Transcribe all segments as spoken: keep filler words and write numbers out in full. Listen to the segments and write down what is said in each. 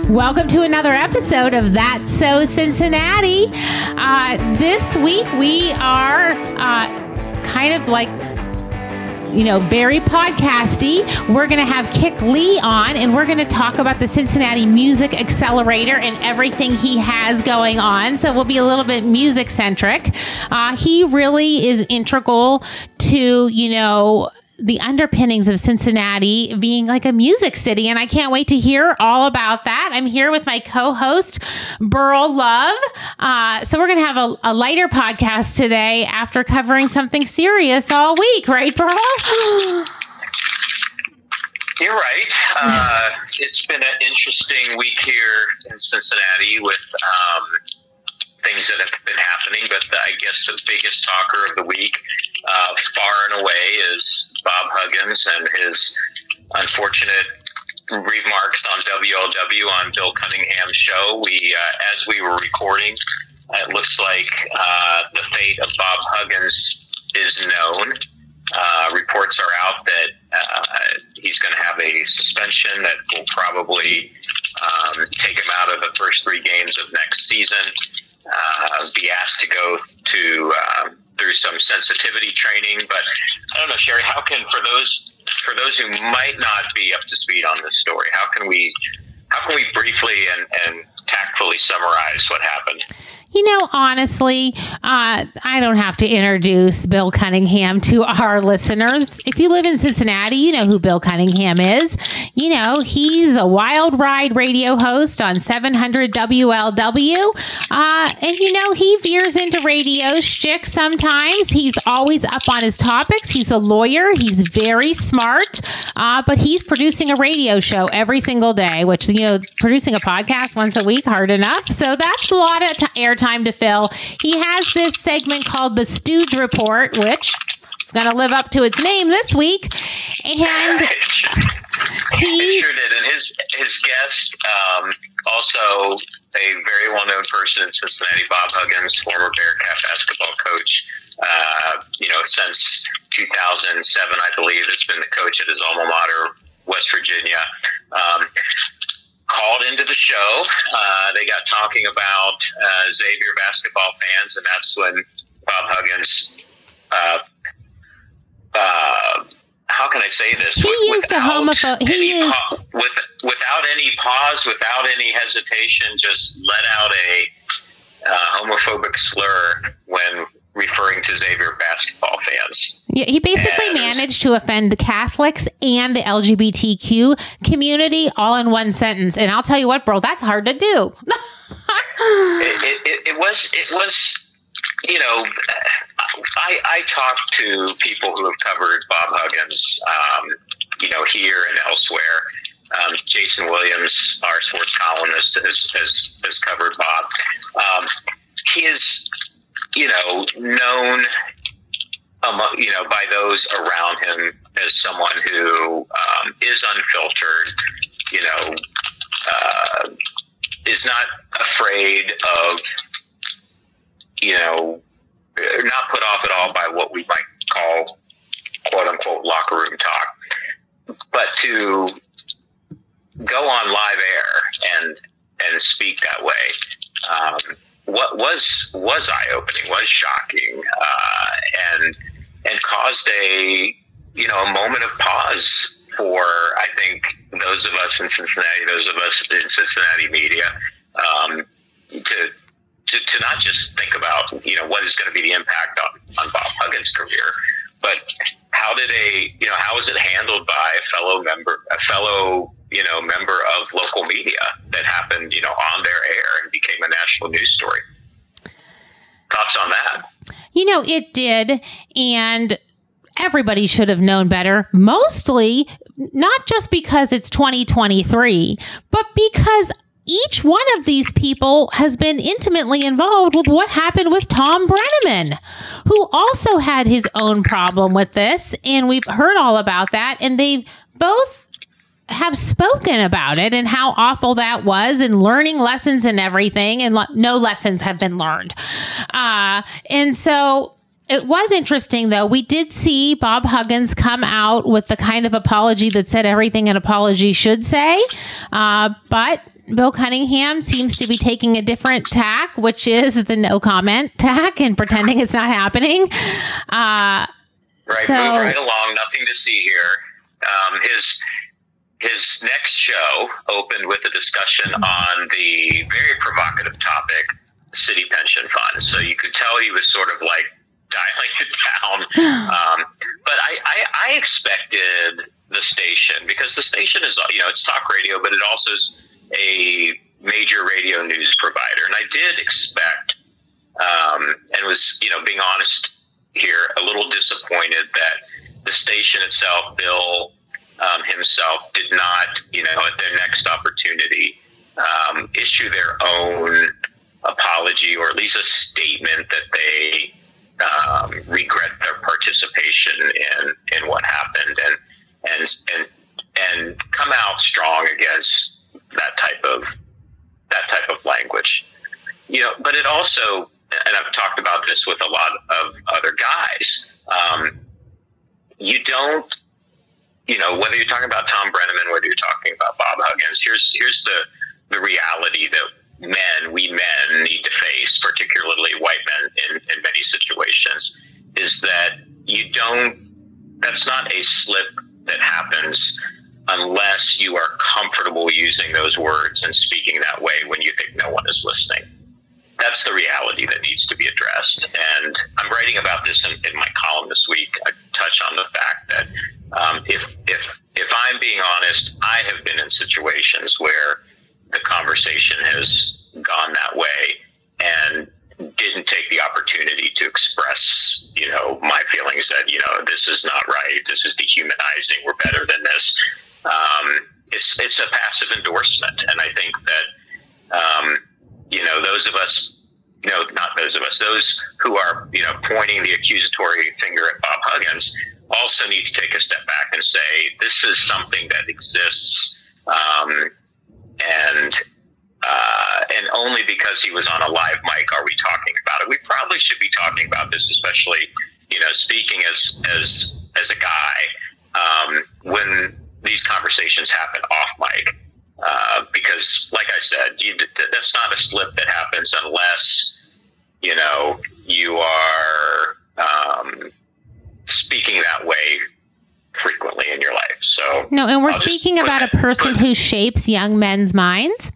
Welcome to another episode of That's So Cincinnati. Uh, this week we are uh, kind of like, you know, very podcasty. We're going to have Kik Lee on, and we're going to talk about the Cincinnati Music Accelerator and everything he has going on. So we'll be a little bit music centric. Uh, he really is integral to, you know, the underpinnings of Cincinnati being like a music city. And I can't wait to hear all about that. I'm here with my co-host, Burl Love. Uh, so we're going to have a, a lighter podcast today after covering something serious all week. Right, Burl? You're right. Uh, it's been an interesting week here in Cincinnati with um, things that have been happening, but I guess the biggest talker of the week, uh, far and away, is Bob Huggins and his unfortunate remarks on W L W on Bill Cunningham's show. We, uh, as we were recording, it looks like uh, the fate of Bob Huggins is known. Uh, reports are out that uh, he's going to have a suspension that will probably um, take him out of the first three games of next season. Uh, be asked to go to uh, through some sensitivity training, but I don't know, Sherry. How can for those for those who might not be up to speed on this story, how can we how can we briefly and, and tactfully summarize what happened? You know, honestly, uh, I don't have to introduce Bill Cunningham to our listeners. If you live in Cincinnati, you know who Bill Cunningham is. You know, he's a wild ride radio host on seven hundred W L W. Uh, and, you know, he veers into radio shtick sometimes. He's always up on his topics. He's a lawyer. He's very smart. Uh, but he's producing a radio show every single day, which, you know, producing a podcast once a week, hard enough. So that's a lot of t- airtime time to fill. He has this segment called the Stooge Report, which is going to live up to its name this week. And it he sure did. And his his guest, um, also a very well-known person in Cincinnati, Bob Huggins, former Bearcat basketball coach. Uh, you know, since two thousand seven, I believe, it's been the coach at his alma mater, West Virginia. Um, called into the show. Uh, they got talking about uh, Xavier basketball fans, and that's when Bob Huggins, uh, uh, how can I say this? He with, used a homophobe. He used pa- with, without any pause, without any hesitation, just let out a uh, homophobic slur when referring to Xavier basketball fans. Yeah, he basically and managed to offend the Catholics and the L G B T Q community all in one sentence. And I'll tell you what, bro, that's hard to do. it, it, it, it was, it was, you know, I, I talked to people who have covered Bob Huggins, um, you know, here and elsewhere. Um, Jason Williams, our sports columnist, has, has, has covered Bob. Um, he is, you know, known, um, you know, by those around him as someone who um, is unfiltered, you know, uh, is not afraid of, you know, not put off at all by what we might call, quote unquote, locker room talk, but to go on live air and and speak that way. Um, What was was eye-opening, was shocking, uh, and and caused a you know a moment of pause for I think those of us in Cincinnati, those of us in Cincinnati media, um, to, to to not just think about you know what is going to be the impact on, on Bob Huggins' career, but how did a you know how was it handled by a fellow member, a fellow you know, member of local media that happened, you know, on their air and became a national news story. Thoughts on that? You know, it did. And everybody should have known better, mostly not just because it's twenty twenty-three, but because each one of these people has been intimately involved with what happened with Thom Brennaman, who also had his own problem with this. And we've heard all about that. And they've both have spoken about it and how awful that was and learning lessons and everything. And lo- no lessons have been learned. Uh, and so it was interesting, though. We did see Bob Huggins come out with the kind of apology that said everything an apology should say. Uh, but Bill Cunningham seems to be taking a different tack, which is the no comment tack and pretending it's not happening. Uh, right, so, move right along. Nothing to see here. Um, his his next show opened with a discussion on the very provocative topic, city pension funds. So you could tell he was sort of like dialing it down. Um, but I, I, I expected the station, because the station is, you know, it's talk radio, but it also is a major radio news provider. And I did expect, um, and was, you know, being honest here, a little disappointed that the station itself, Bill um, himself, did not, you know, at their next opportunity, um, issue their own apology, or at least a statement that they um, regret their participation in, in what happened, and and and and come out strong against that type of that type of language. You know, but it also, and I've talked about this with a lot of other guys, um, you don't, you know, whether you're talking about Tom Brenneman, whether you're talking about Bob Huggins, here's here's the the reality that men, we men need to face, particularly white men in, in many situations, is that you don't, that's not a slip that happens unless you are comfortable using those words and speaking that way when you think no one is listening. That's the reality that needs to be addressed. And I'm writing about this in, in my column this week. I touch on the fact that um, if, if, if I'm being honest, I have been in situations where the conversation has gone that way and didn't take the opportunity to express, you know, my feelings that, you know, this is not right. This is dehumanizing. We're better than this. Um, it's, it's a passive endorsement. And I think that, um, you know, those of us, you know, not those of us, those who are, you know, pointing the accusatory finger at Bob Huggins also need to take a step back and say, this is something that exists. Um, and, uh, and only because he was on a live mic are we talking about it. We probably should be talking about this, especially, you know, speaking as, as, as a guy, um, when these conversations happen off mic. Uh, because, like I said, you, that's not a slip that happens unless, you know, you are um, speaking that way frequently in your life. So no, and we're I'll speaking about that, a person but, who shapes young men's minds.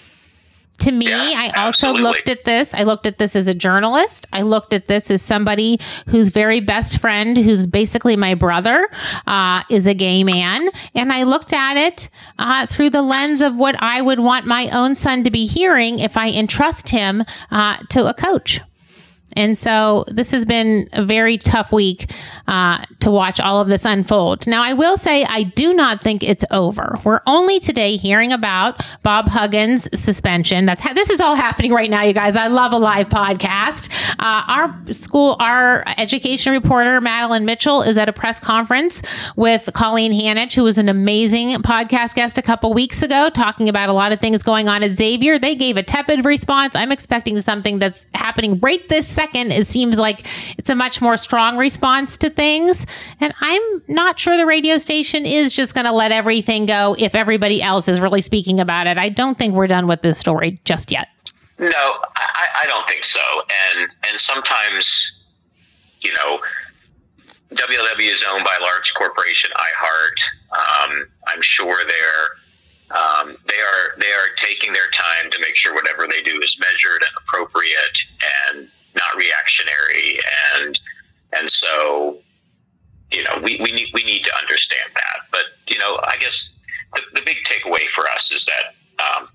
To me, yeah, I also absolutely. looked at this. I looked at this as a journalist. I looked at this as somebody whose very best friend, who's basically my brother, uh, is a gay man. And I looked at it uh, through the lens of what I would want my own son to be hearing if I entrust him uh, to a coach. And so this has been a very tough week uh, to watch all of this unfold. Now, I will say I do not think it's over. We're only today hearing about Bob Huggins' suspension. That's ha- this is all happening right now, you guys. I love a live podcast. Uh, our school, our education reporter, Madeline Mitchell, is at a press conference with Colleen Hanich, who was an amazing podcast guest a couple weeks ago, talking about a lot of things going on at Xavier. They gave a tepid response. I'm expecting something that's happening right this second. It seems like it's a much more strong response to things. And I'm not sure the radio station is just going to let everything go if everybody else is really speaking about it. I don't think we're done with this story just yet. No, I, I don't think so. And and sometimes, you know, W L W is owned by a large corporation, iHeart. Um, I'm sure they're um, they are they are taking their time to make sure whatever they do is measured and appropriate and not reactionary, and and so, you know, we, we need we need to understand that. But, you know, I guess the, the big takeaway for us is that um,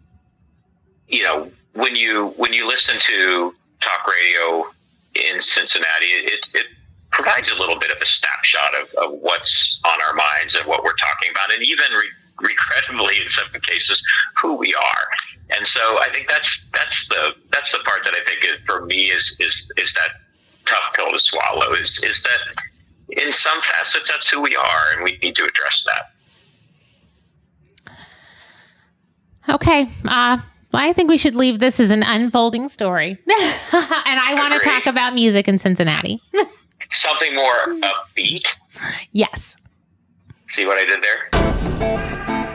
you know, when you when you listen to talk radio in Cincinnati, it it provides a little bit of a snapshot of, of what's on our minds and what we're talking about, and even re- regrettably in some cases who we are. And so I think that's that's the that's the part that I think is, for me is is is that tough pill to swallow. Is is that in some facets that's who we are, and we need to address that. Okay, uh, Well, I think we should leave this as an unfolding story. And I want to talk about music in Cincinnati. Something more upbeat? Yes. See what I did there?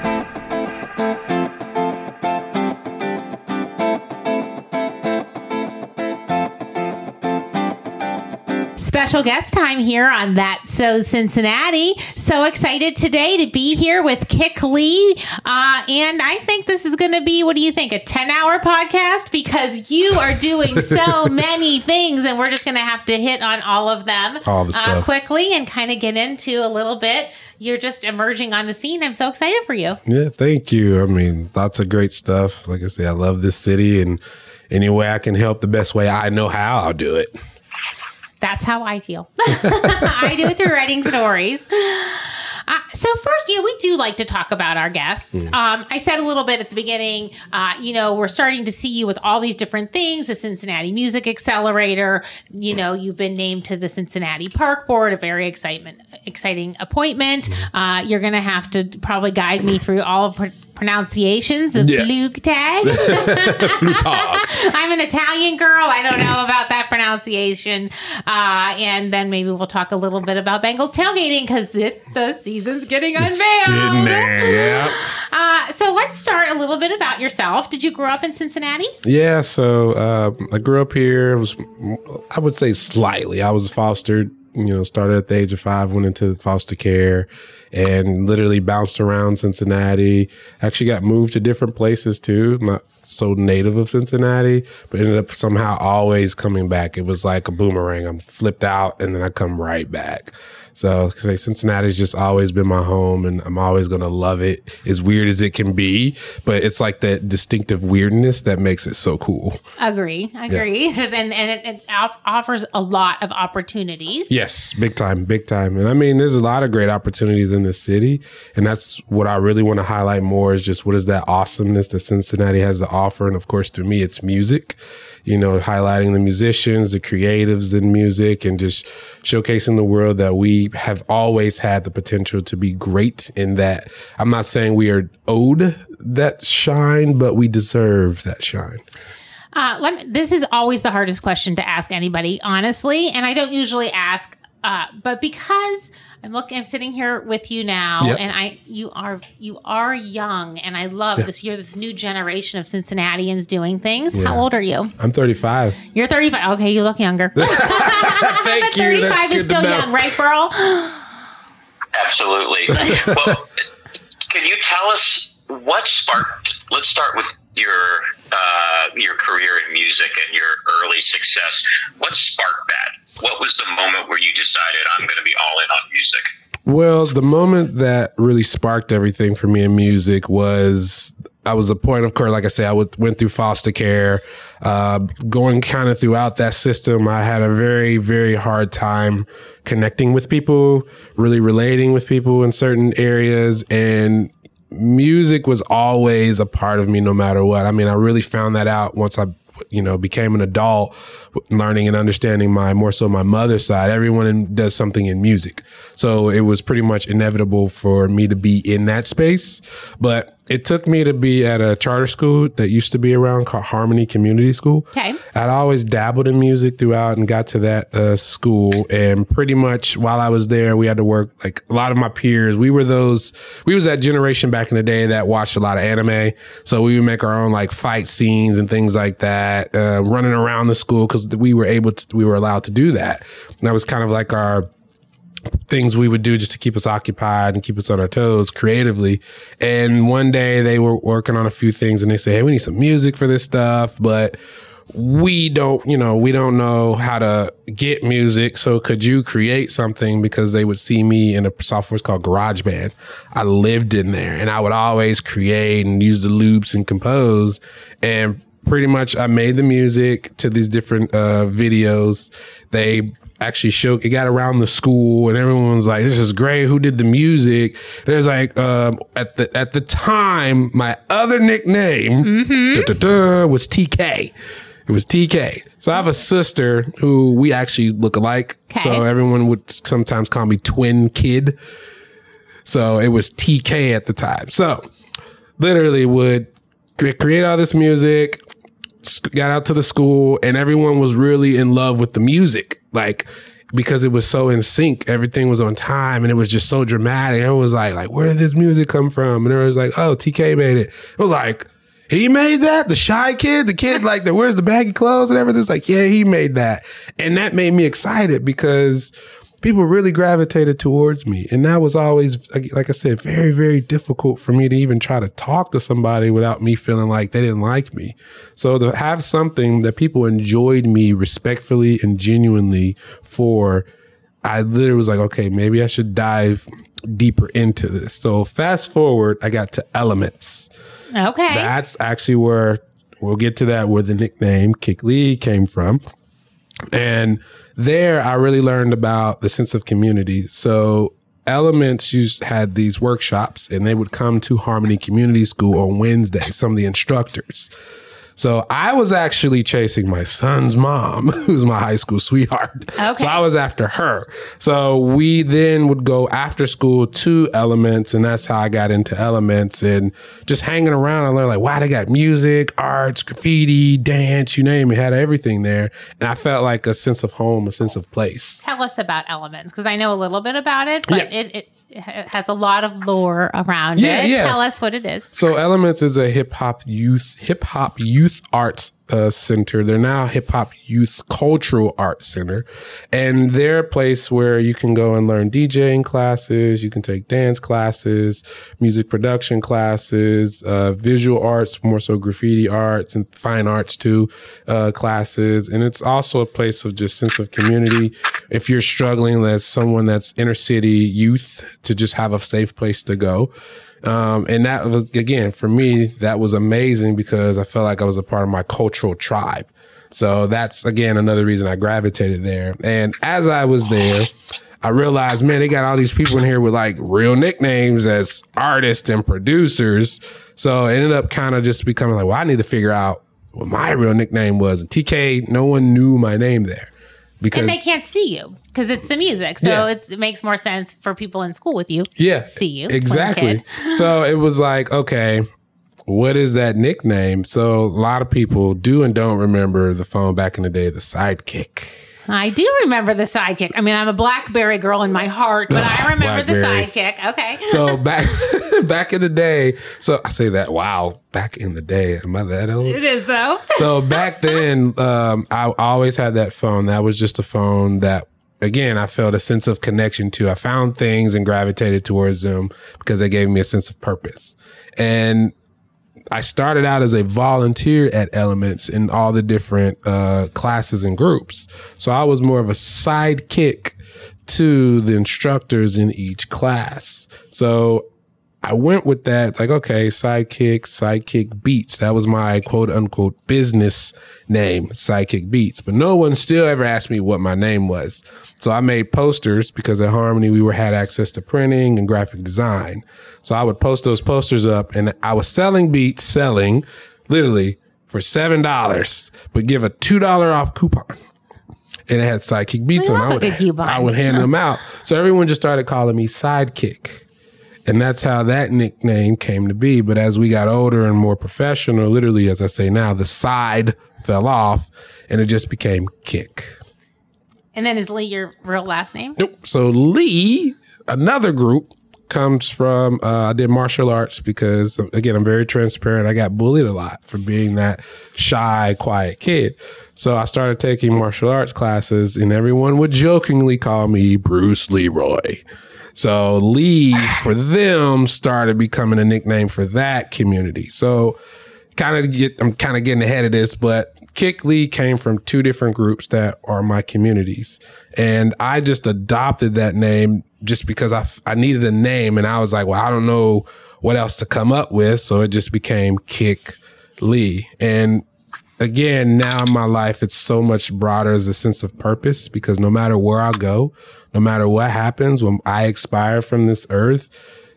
Special guest time here on That's So Cincinnati. So excited today to be here with Kik Lee. Uh, and I think this is going to be, what do you think, a ten-hour podcast? Because you are doing so many things, and we're just going to have to hit on all of them all the stuff. Uh, quickly and kind of get into a little bit. You're just emerging on the scene. I'm so excited for you. Yeah, thank you. I mean, lots of great stuff. Like I say, I love this city, and any way I can help the best way I know how, I'll do it. That's how I feel. I do it through writing stories. Uh, so first, you know, we do like to talk about our guests. Mm. Um, I said a little bit at the beginning, uh, you know, we're starting to see you with all these different things, the Cincinnati Music Accelerator. You know, you've been named to the Cincinnati Park Board, a very excitement, exciting appointment. Mm. Uh, you're going to have to probably guide me through all of pr- pronunciations of yeah. Flugtag. I'm an Italian girl. I don't know about that pronunciation. Uh, and then maybe we'll talk a little bit about Bengals tailgating because the season's getting unveiled. It's getting there, yeah. Uh, so let's start a little bit about yourself. Did you grow up in Cincinnati? Yeah, so uh, I grew up here. It was, I would say slightly. I was fostered, you know, started at the age of five, went into foster care, and literally bounced around Cincinnati. Actually got moved to different places too. I'm not so native of Cincinnati, but ended up somehow always coming back. It was like a boomerang. I'm flipped out and then I come right back. So like, Cincinnati's just always been my home, and I'm always going to love it, as weird as it can be. But it's like that distinctive weirdness that makes it so cool. Agree. Agree. Yeah. And, and it, it offers a lot of opportunities. Yes, big time, big time. And I mean, there's a lot of great opportunities in this city. And that's what I really want to highlight more is just what is that awesomeness that Cincinnati has to offer. And of course, to me, it's music. You know, highlighting the musicians, the creatives in music, and just showcasing the world that we have always had the potential to be great in that. I'm not saying we are owed that shine, but we deserve that shine. Uh, let me, this is always the hardest question to ask anybody, honestly. And I don't usually ask, uh, but because I'm looking, I'm sitting here with you now, yep. and I, you are, you are young, and I love yeah. this. You're this new generation of Cincinnatians doing things. Yeah. How old are you? I'm thirty-five. You're thirty-five. Okay, you look younger. Thank but you. thirty-five That's is still young, right, Burl? Absolutely. Well, can you tell us what sparked? Let's start with your uh, your career in music and your early success. What sparked that? What was the moment where you decided I'm going to be all in on music? Well, the moment that really sparked everything for me in music was I was a point of course, like I said, I w- went through foster care, uh, going kind of throughout that system. I had a very, very hard time connecting with people, really relating with people in certain areas. And music was always a part of me no matter what. I mean, I really found that out once I you know, became an adult, learning and understanding my, more so my mother's side. Everyone in, does something in music. So it was pretty much inevitable for me to be in that space. But it took me to be at a charter school that used to be around called Harmony Community School. Okay. I'd always dabbled in music throughout and got to that uh, school. And pretty much while I was there, we had to work, like a lot of my peers, we were those, we was that generation back in the day that watched a lot of anime. So we would make our own like fight scenes and things like that, uh, running around the school because we were able to, we were allowed to do that. And that was kind of like our things we would do just to keep us occupied and keep us on our toes creatively. And one day they were working on a few things and they said, hey, we need some music for this stuff, but we don't, you know, we don't know how to get music. So could you create something? Because they would see me in a software called GarageBand. I lived in there and I would always create and use the loops and compose. And pretty much I made the music to these different uh, videos. They actually showed, it got around the school and everyone was like, this is great. Who did the music? There's like, um, at the, at the time, my other nickname mm-hmm. da, da, da, was T K. It was T K. So I have a sister who we actually look alike. Okay. So everyone would sometimes call me Twin Kid. So it was T K at the time. So literally would create all this music, got out to the school, and everyone was really in love with the music. Like, because it was so in sync, everything was on time, and it was just so dramatic. It was like, like, where did this music come from? And it was like, oh, T K made it. It was like, he made that? The shy kid? The kid like that wears the baggy clothes and everything? It's like, yeah, he made that. And that made me excited because people really gravitated towards me. And that was always, like I said, very, very difficult for me to even try to talk to somebody without me feeling like they didn't like me. So to have something that people enjoyed me respectfully and genuinely for, I literally was like, okay, maybe I should dive deeper into this. So fast forward, I got to Elements. Okay. That's actually where, we'll get to that, where the nickname Kick Lee came from. And there I really learned about the sense of community. So Elements used had these workshops, and they would come to Harmony Community School on Wednesday, some of the instructors. So I was actually chasing my son's mom, who's my high school sweetheart. Okay. So I was after her. So we then would go after school to Elements, and that's how I got into Elements. And just hanging around, I learned like, wow, they got music, arts, graffiti, dance, you name it, had everything there. And I felt like a sense of home, a sense of place. Tell us about Elements, because I know a little bit about it, but yeah. it, it It has a lot of lore around yeah, it. Yeah. Tell us what it is. So Elements is a hip hop youth, hip hop youth arts uh, center. They're now hip hop youth cultural arts center. And they're a place where you can go and learn DJing classes. You can take dance classes, music production classes, uh, visual arts, more so graffiti arts and fine arts too, uh, classes. And it's also a place of just sense of community. If you're struggling as someone that's inner city youth, to just have a safe place to go. Um, and that was, again, for me, that was amazing because I felt like I was a part of my cultural tribe. So that's, again, another reason I gravitated there. And as I was there, I realized, man, they got all these people in here with like real nicknames as artists and producers. So it ended up kind of just becoming like, well, I need to figure out what my real nickname was. And T K, no one knew my name there. Because, and they can't see you because it's the music. So yeah. it's, it makes more sense for people in school with you yeah, to see you. Exactly. So it was like, okay, what is that nickname? So a lot of people do and don't remember the phone back in the day, the Sidekick. I do remember the Sidekick. I mean, I'm a BlackBerry girl in my heart, but I remember Blackberry. the Sidekick. Okay. So back back in the day, so I say that, wow, back in the day. Am I that old? It is, though. So back then, um, I always had that phone. That was just a phone that, again, I felt a sense of connection to. I found things and gravitated towards them because they gave me a sense of purpose. And I started out as a volunteer at Elements in all the different uh, classes and groups. So I was more of a sidekick to the instructors in each class. So I went with that, like, okay, Sidekick, Sidekick Beats. That was my quote unquote business name, Sidekick Beats. But no one still ever asked me what my name was. So I made posters because at Harmony, we were had access to printing and graphic design. So I would post those posters up, and I was selling beats, selling literally for seven dollars, but give a two dollars off coupon. And it had Sidekick Beats on. I would, I would hand them out. So everyone just started calling me Sidekick. And that's how that nickname came to be. But as we got older and more professional, literally, as I say now, the side fell off and it just became Kick. And then is Lee your real last name? Nope. So Lee, another group, comes from, uh, I did martial arts because, again, I'm very transparent. I got bullied a lot for being that shy, quiet kid. So I started taking martial arts classes and everyone would jokingly call me Bruce Leroy. So Lee, for them, started becoming a nickname for that community. So kind of get, I'm kind of getting ahead of this, but Kick Lee came from two different groups that are my communities. And I just adopted that name just because I, I needed a name. And I was like, well, I don't know what else to come up with. So it just became Kick Lee. And again, now in my life, it's so much broader as a sense of purpose because no matter where I go, no matter what happens, when I expire from this earth,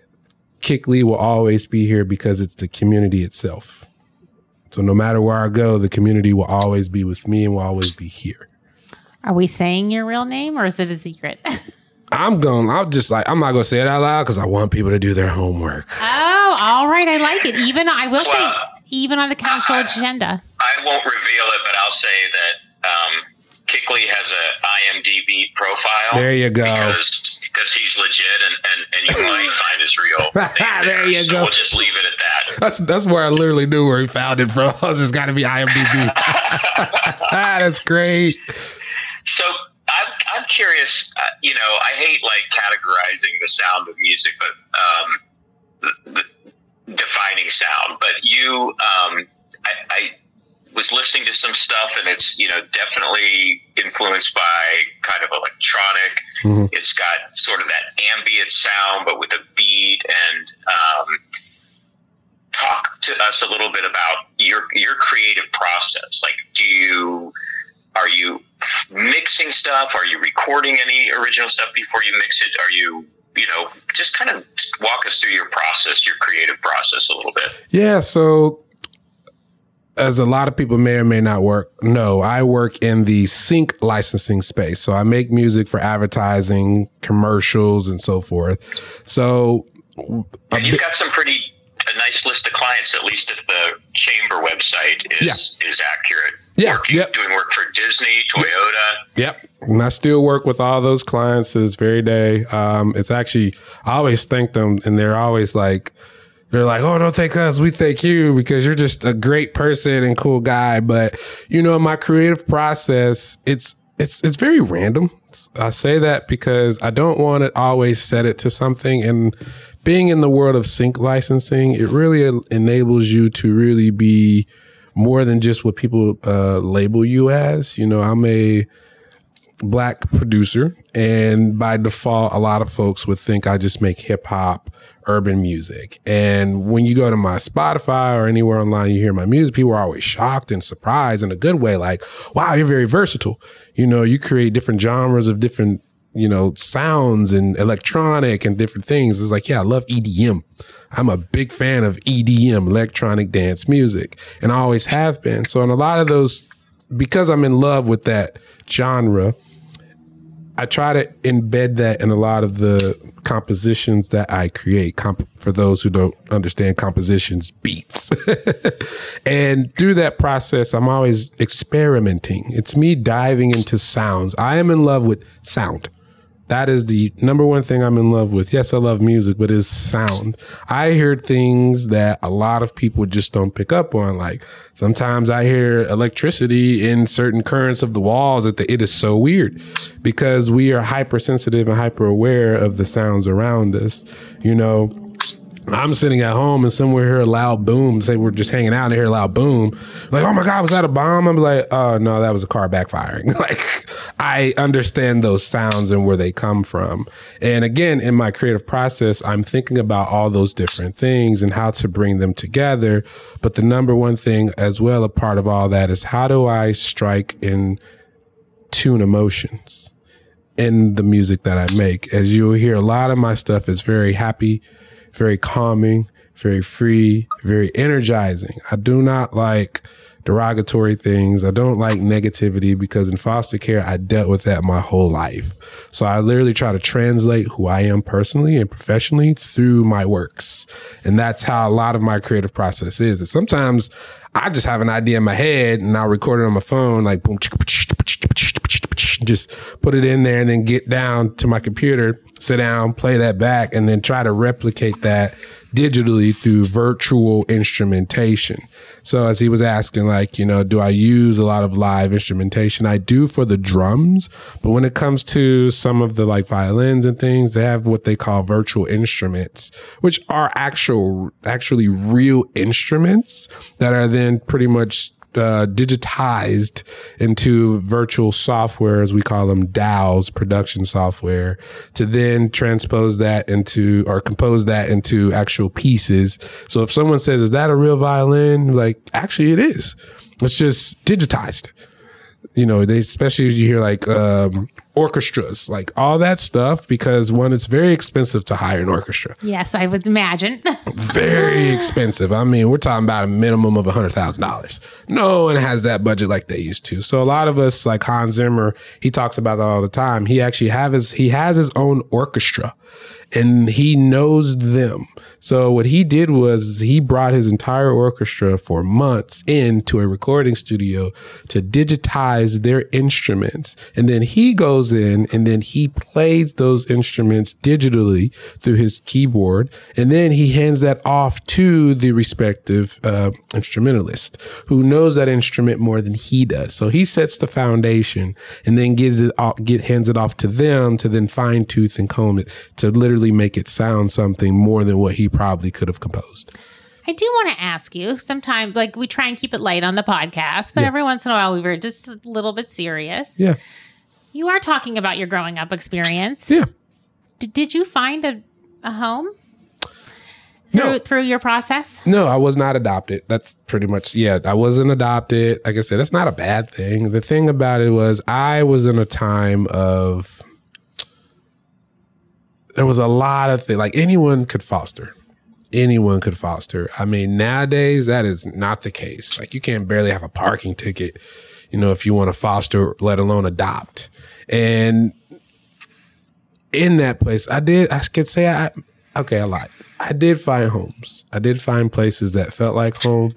Kick Lee will always be here because it's the community itself. So no matter where I go, the community will always be with me and will always be here. Are we saying your real name or is it a secret? I'm going, I'm just like, I'm not going to say it out loud because I want people to do their homework. Oh, all right. I like it. Even I will say, even on the council I, agenda? I won't reveal it, but I'll say that um, Kickley has a I M D B profile. There you go. Because because he's legit, and, and, and you might find his real name there. there You so go. We'll just leave it at that. That's that's where I literally knew where he found it from. It's got to be I M D B. That's great. So I'm I'm curious. Uh, you know, I hate like categorizing the sound of music, but um, the, the defining sound. But you, um, I, I was listening to some stuff, and it's, you know, definitely influenced by kind of electronic. Mm-hmm. It's got sort of that ambient sound, but with a beat. And um, talk to us a little bit about your your creative process. Like, do you are you mixing stuff? Are you recording any original stuff before you mix it? Are you, you know, just kind of walk us through your process, your creative process a little bit. Yeah. So as a lot of people may or may not work, no, I work in the sync licensing space. So I make music for advertising, commercials, and so forth. So and you've got some pretty, a nice list of clients, at least if the Chamber website is, yeah. is accurate. Yeah. Work, yep. Doing work for Disney, Toyota. Yep. And I still work with all those clients this very day. Um, it's actually, I always thank them, and they're always like, they're like, oh, don't thank us. We thank you because you're just a great person and cool guy. But, you know, my creative process, it's, it's, it's very random. I say that because I don't want to always set it to something. And being in the world of sync licensing, it really enables you to really be more than just what people uh, label you as. You know, I'm a Black producer, and by default, a lot of folks would think I just make hip hop, urban music. And when you go to my Spotify or anywhere online, you hear my music, people are always shocked and surprised in a good way. Like, wow, you're very versatile. You know, you create different genres of different, you know, sounds and electronic and different things. It's like, yeah, I love E D M. I'm a big fan of E D M, electronic dance music, and I always have been. So in a lot of those, because I'm in love with that genre, I try to embed that in a lot of the compositions that I create. Comp- for those who don't understand compositions, beats. And through that process, I'm always experimenting. It's me diving into sounds. I am in love with sound. That is the number one thing I'm in love with. Yes, I love music, but it's sound. I hear things that a lot of people just don't pick up on. Like sometimes I hear electricity in certain currents of the walls that the, it is so weird because we are hypersensitive and hyper aware of the sounds around us. You know, I'm sitting at home and somewhere hear a loud boom. Say we're just hanging out and hear a loud boom. Like, oh my God, was that a bomb? I'm like, oh no, that was a car backfiring. Like, I understand those sounds and where they come from. And again, in my creative process, I'm thinking about all those different things and how to bring them together. But the number one thing as well, a part of all that is how do I strike and tune emotions in the music that I make? As you'll hear, a lot of my stuff is very happy, very calming, very free, very energizing. I do not like derogatory things. I don't like negativity because in foster care, I dealt with that my whole life. So I literally try to translate who I am personally and professionally through my works. And that's how a lot of my creative process is. And sometimes I just have an idea in my head and I'll record it on my phone, like boom, just put it in there and then get down to my computer, sit down, play that back, and then try to replicate that digitally through virtual instrumentation. So as he was asking, like, you know, do I use a lot of live instrumentation? I do for the drums, but when it comes to some of the like violins and things, they have what they call virtual instruments, which are actual, actually real instruments that are then pretty much Uh, digitized into virtual software, as we call them, D A Ws, production software, to then transpose that into or compose that into actual pieces. So if someone says, is that a real violin? Like, actually it is. It's just digitized. You know, they, especially as you hear like um, orchestras, like all that stuff, because one, it's very expensive to hire an orchestra. Yes, I would imagine. Very expensive. I mean, we're talking about a minimum of one hundred thousand dollars. No one has that budget like they used to. So a lot of us, like Hans Zimmer, he talks about that all the time. He actually have his, he has his own orchestra. and he knows them. So what he did was he brought his entire orchestra for months into a recording studio to digitize their instruments. And then he goes in and then he plays those instruments digitally through his keyboard. And then he hands that off to the respective uh, instrumentalist who knows that instrument more than he does. So he sets the foundation and then gives it off, get, hands it off to them to then fine tooth and comb it to literally make it sound something more than what he probably could have composed. I do want to ask you, sometimes, like, we try and keep it light on the podcast, but yeah. every once in a while we were just a little bit serious. Yeah. You are talking about your growing up experience. Yeah. D- did you find a, a home through, no. through your process? No, I was not adopted. That's pretty much, yeah, I wasn't adopted. Like I said, that's not a bad thing. The thing about it was I was in a time of, there was a lot of things, like anyone could foster. Anyone could foster. I mean, nowadays, that is not the case. Like, you can't barely have a parking ticket, you know, if you want to foster, let alone adopt. And in that place, I did, I could say, I okay, I lied. I did find homes. I did find places that felt like home.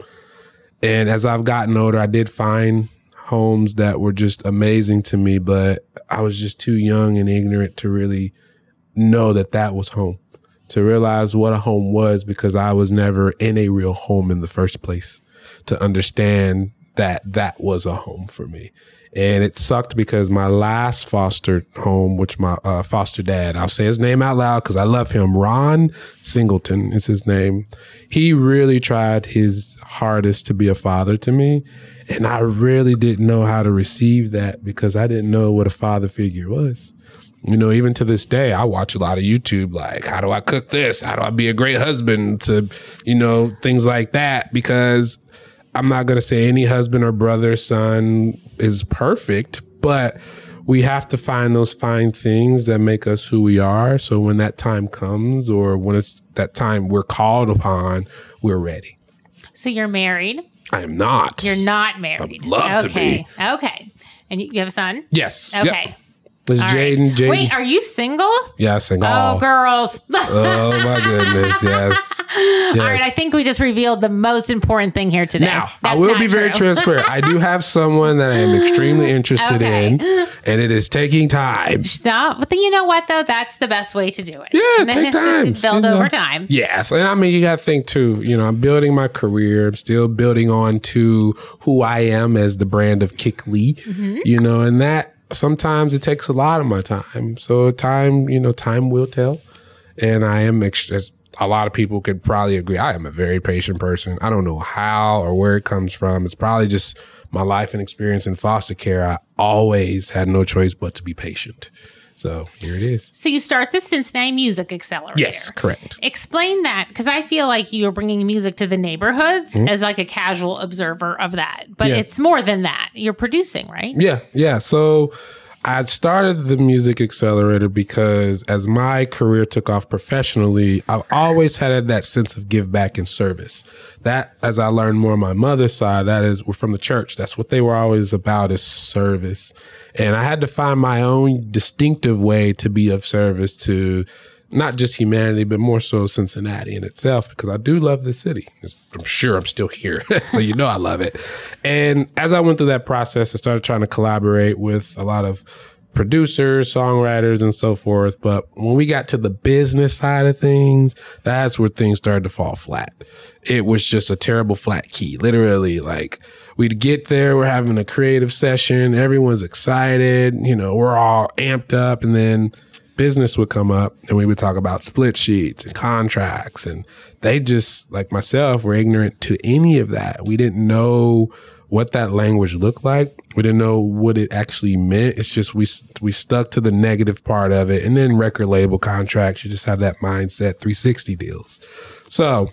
And as I've gotten older, I did find homes that were just amazing to me, but I was just too young and ignorant to really know that that was home, to realize what a home was, because I was never in a real home in the first place to understand that that was a home for me. And it sucked because my last foster home, which my uh, foster dad, I'll say his name out loud because I love him, Ron Singleton is his name. He really tried his hardest to be a father to me. And I really didn't know how to receive that because I didn't know what a father figure was. You know, even to this day, I watch a lot of YouTube, like, how do I cook this? How do I be a great husband? To, you know, things like that, because I'm not going to say any husband or brother, son is perfect, but we have to find those fine things that make us who we are. So when that time comes, or when it's that time we're called upon, we're ready. So you're married? I am not. You're not married. I would love okay. to be. Okay. And you, you have a son? Yes. Okay. Yep. It's Jaden. Right. Wait, are you single? Yeah, single. Oh, girls. Oh, my goodness. Yes. yes. All right. I think we just revealed the most important thing here today. Now, That's I will be true. very transparent. I do have someone that I am extremely interested okay. in, and it is taking time. Stop. But then you know what, though? That's the best way to do it. Yeah, take time. Build you know? over time. Yes. And I mean, you got to think, too, you know, I'm building my career. I'm still building on to who I am as the brand of Kick Lee, mm-hmm. you know, and that, sometimes it takes a lot of my time. So time, you know, time will tell. And I am, ex- as a lot of people could probably agree, I am a very patient person. I don't know how or where it comes from. It's probably just my life and experience in foster care. I always had no choice but to be patient. So here it is. So you start the Cincinnati Music Accelerator. Yes, correct. Explain that, because I feel like you're bringing music to the neighborhoods mm-hmm. as like a casual observer of that. But yeah. it's more than that. You're producing, right? Yeah, yeah. So I started the Music Accelerator because as my career took off professionally, I've always had that sense of give back and service. That, as I learned more on my mother's side, that is, we're from the church. That's what they were always about, is service. And I had to find my own distinctive way to be of service to not just humanity, but more so Cincinnati in itself, because I do love the city. I'm sure I'm still here. So you know I love it. And as I went through that process, I started trying to collaborate with a lot of producers, songwriters, and so forth. But when we got to the business side of things, that's where things started to fall flat. It was just a terrible flat key. Literally, like, we'd get there, we're having a creative session, everyone's excited, you know, we're all amped up, and then business would come up and we would talk about split sheets and contracts, and they just, like myself, were ignorant to any of that. We didn't know what that language looked like. We didn't know what it actually meant. It's just we we stuck to the negative part of it. And then record label contracts, you just have that mindset, three sixty deals. So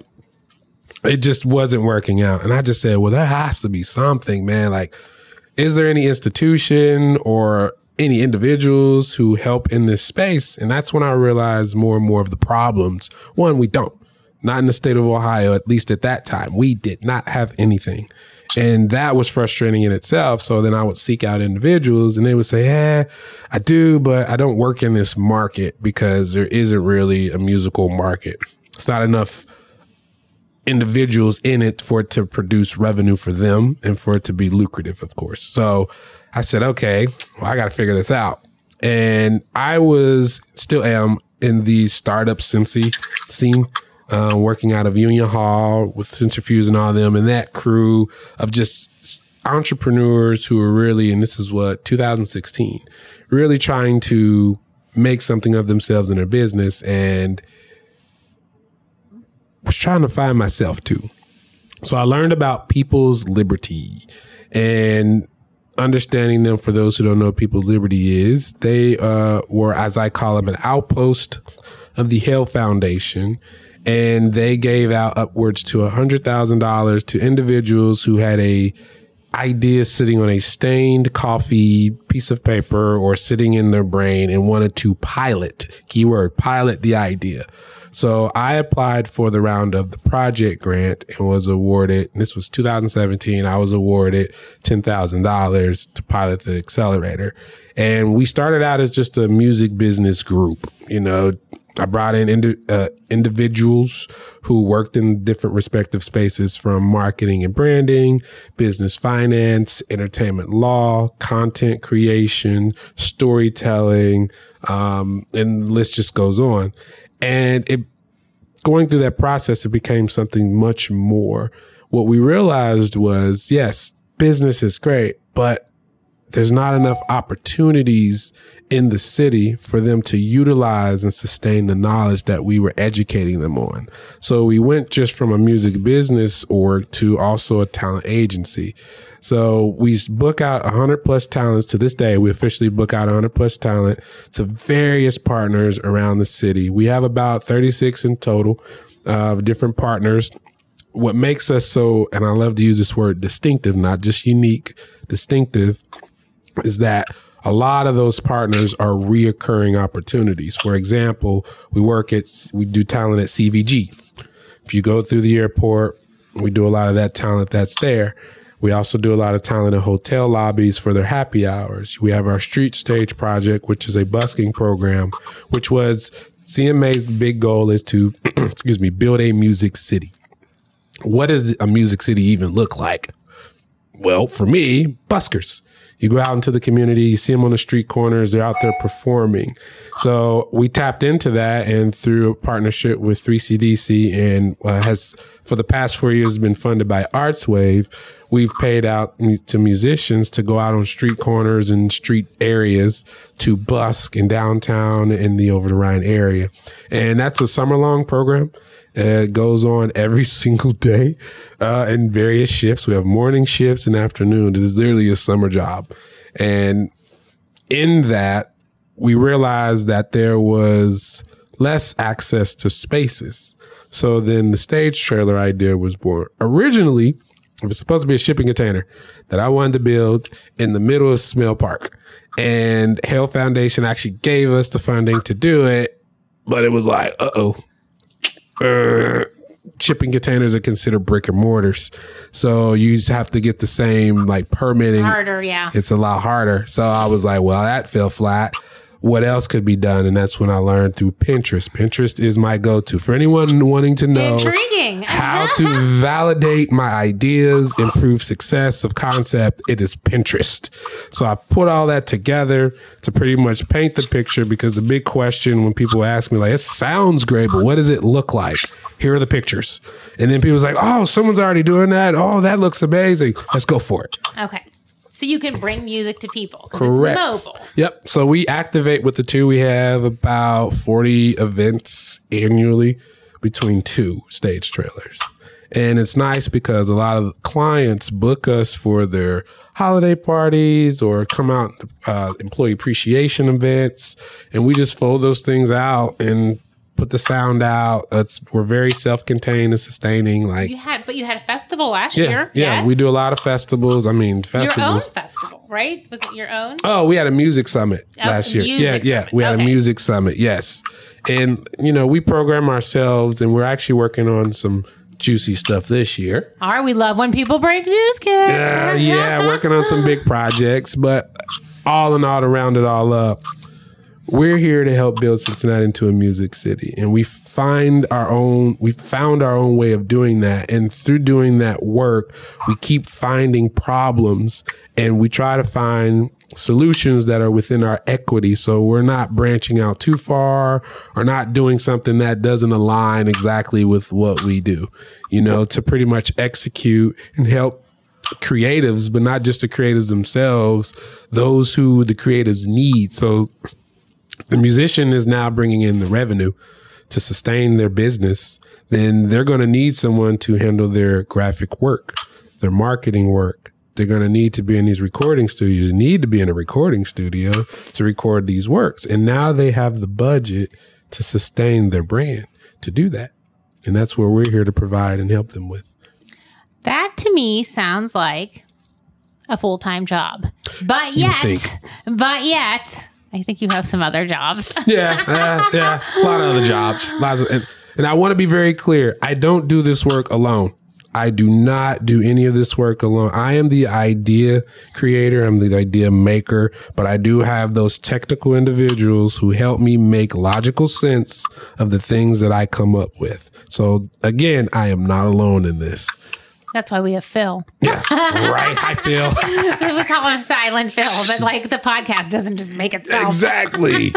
it just wasn't working out. And I just said, well, there has to be something, man. Like, is there any institution or any individuals who help in this space? And that's when I realized more and more of the problems. One, we don't. not in the state of Ohio, at least at that time. We did not have anything. And that was frustrating in itself. So then I would seek out individuals and they would say, yeah, I do, but I don't work in this market because there isn't really a musical market. It's not enough individuals in it for it to produce revenue for them and for it to be lucrative, of course. So I said, okay, well, I got to figure this out. And I was, still am, in the startup Cincy scene. Uh, working out of Union Hall with Centrifuge and all them, and that crew of just entrepreneurs who were really, and this is what, two thousand sixteen, really trying to make something of themselves in their business, and was trying to find myself too. So I learned about People's Liberty and understanding them. For those who don't know what People's Liberty is, they uh, were, as I call them, an outpost of the Hale Foundation. And they gave out upwards to one hundred thousand dollars to individuals who had a idea sitting on a stained coffee piece of paper or sitting in their brain and wanted to pilot, keyword, pilot the idea. So I applied for the round of the project grant and was awarded, and this was two thousand seventeen, I was awarded ten thousand dollars to pilot the accelerator. And we started out as just a music business group, you know. I brought in indi- uh, individuals who worked in different respective spaces, from marketing and branding, business finance, entertainment law, content creation, storytelling, um, and the list just goes on. And it, going through that process, it became something much more. What we realized was, yes, business is great, but there's not enough opportunities in the city for them to utilize and sustain the knowledge that we were educating them on. So we went just from a music business org to also a talent agency. So we book out one hundred plus talents. To this day, we officially book out one hundred plus talent to various partners around the city. We have about thirty-six in total of uh, different partners. What makes us so, and I love to use this word, distinctive, not just unique, distinctive, is that a lot of those partners are reoccurring opportunities. For example, we work at, we do talent at C V G. If you go through the airport, we do a lot of that talent that's there. We also do a lot of talent in hotel lobbies for their happy hours. We have our Street Stage project, which is a busking program, which was C M A's big goal is to, excuse me, build a music city. What does a music city even look like? Well, for me, buskers. You go out into the community, you see them on the street corners, they're out there performing. So we tapped into that, and through a partnership with three C D C, and uh, has for the past four years been funded by ArtsWave, we've paid out to musicians to go out on street corners and street areas to busk in downtown in the Over the Rhine area. And that's a summer-long program. Uh, it goes on every single day uh, in various shifts. We have morning shifts and afternoon. It is literally a summer job. And in that, we realized that there was less access to spaces. So then the stage trailer idea was born. Originally, it was supposed to be a shipping container that I wanted to build in the middle of Smell Park. And Hale Foundation actually gave us the funding to do it. But it was like, uh-oh. Uh, shipping containers are considered brick and mortars. So you just have to get the same like permitting. Harder, yeah. It's a lot harder. So I was like, well, that fell flat. What else could be done? And that's when I learned through Pinterest. Pinterest is my go-to. For anyone wanting to know Intriguing. how to validate my ideas, improve success of concept, it is Pinterest. So I put all that together to pretty much paint the picture, because the big question when people ask me, like, it sounds great, but what does it look like? Here are the pictures. And then people's like, oh, someone's already doing that. Oh, that looks amazing. Let's go for it. Okay. So you can bring music to people. Correct. It's mobile. Yep. So we activate with the two. We have about forty events annually between two stage trailers. And it's nice because a lot of clients book us for their holiday parties or come out uh, employee appreciation events. And we just fold those things out and put the sound out. It's we're very self-contained and sustaining. Like you had, but you had a festival last yeah, year. Yeah, yes? we do a lot of festivals. I mean, festivals. Your own festival, right? Was it your own? Oh, we had a music summit Oh, last year. music Yeah, yeah, summit. we had Okay. a music summit. Yes, and you know, we program ourselves, and we're actually working on some juicy stuff this year. All right, we love when people break news, kid. Uh, yeah, working on some big projects, but all in all, to round it all up, we're here to help build Cincinnati into a music city, and we find our own. We found our own way of doing that, and through doing that work, we keep finding problems, and we try to find solutions that are within our equity. So we're not branching out too far, or not doing something that doesn't align exactly with what we do. You know, to pretty much execute and help creatives, but not just the creatives themselves, those who the creatives need. So the musician is now bringing in the revenue to sustain their business. Then they're going to need someone to handle their graphic work, their marketing work. They're going to need to be in these recording studios. You need to be in a recording studio to record these works. And now they have the budget to sustain their brand to do that. And that's where we're here to provide and help them with. That to me sounds like a full-time job. But You yet, think. but yet, I think you have some other jobs. Yeah, uh, yeah, a lot of other jobs. Lots of, and, and I want to be very clear. I don't do this work alone. I do not do any of this work alone. I am the idea creator. I'm the idea maker, but I do have those technical individuals who help me make logical sense of the things that I come up with. So again, I am not alone in this. That's why we have Phil. Yeah, right. I feel We call him Silent Phil, but like the podcast doesn't just make itself. exactly.